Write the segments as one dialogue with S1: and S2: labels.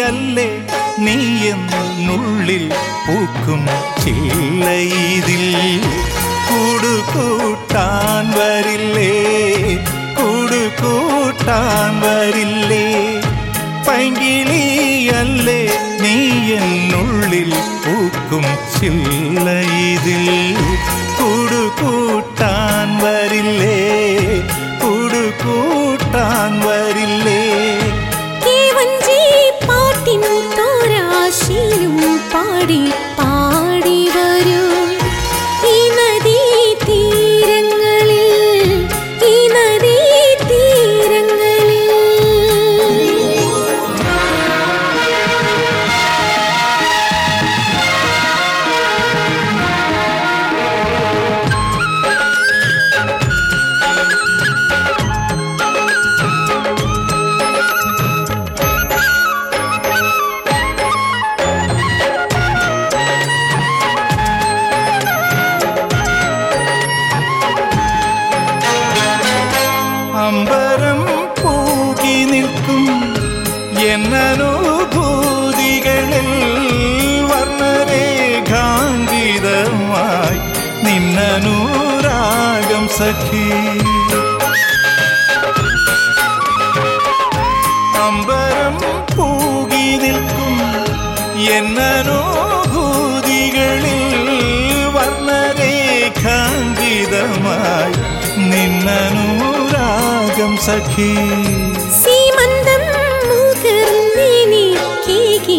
S1: പൈങ്കിളിയല്ലേ നീ എന്നുള്ളിൽ പൂക്കും ചില്ലയിതിൽ കൂടുകൂട്ടാൻ വരില്ലേ കൂടുകൂട്ടാൻ വരില്ലേ പൈങ്കിളിയല്ലേ നീ എന്നുള്ളിൽ പൂക്കും ചില്ലയിതിൽ കൂടുകൂട്ടാൻ വരില്ലേ കൂടുകൂട്ടാൻ വരില്ലേ
S2: പാട്ടിൻ തോരാശിലും പാടി പാടി വരൂ ഈ നദീ തീരങ്ങളിൽ ഈ നദീ തീരങ്ങളിൽ
S1: അമ്പരം പൂകി നിൽക്കും എന്നനുഭൂതികളിൽ വർണ്ണരേഖാങ്കിതമായി നിന്നനുരാഗം സഖി അമ്പരം പൂകി നിൽക്കും എന്നനുഭൂതികളിൽ വർണ്ണരേഖാങ്കിതമായി നിന്നനുരാഗം സഖി
S2: സീമന്തം മുകർന്നെനിക്കേകി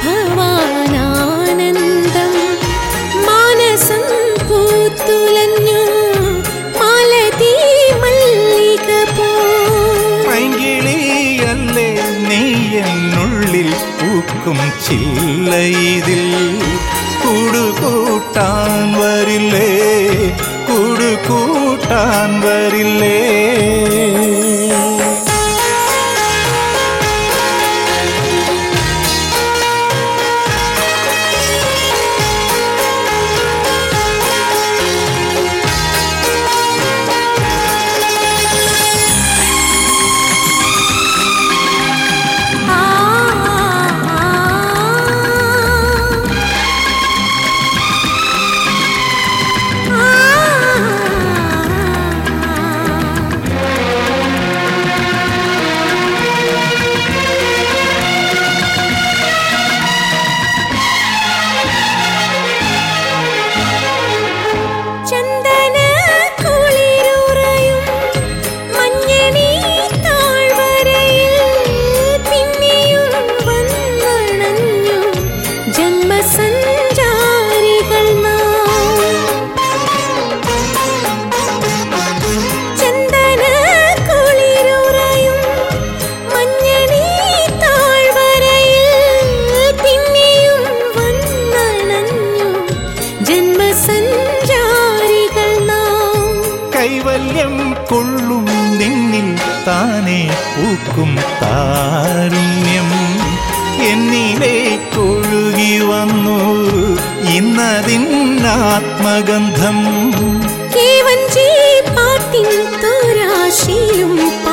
S2: ഭവാനാനന്ദം മാനസം പൂത്തുലഞ്ഞു മാലതീ മല്ലിക പോ
S1: പൈങ്കിളിയല്ലേ നീ എന്നുള്ളിൽ പൂക്കും ചില്ലയിതിൽ കൂടുകൂട്ടാൻ വരില്ലേ കൂടുകൂട്ടാൻ വരില്ലേ കൈവല്യം കൊള്ളും നിന്നിൽ താനേ പൂക്കും താരുണ്യം എന്നിലേക്കൊഴുകി വന്നു ഇന്നതിന്നാത്മഗന്ധം
S2: പാട്ടിൻ തോരാശിലും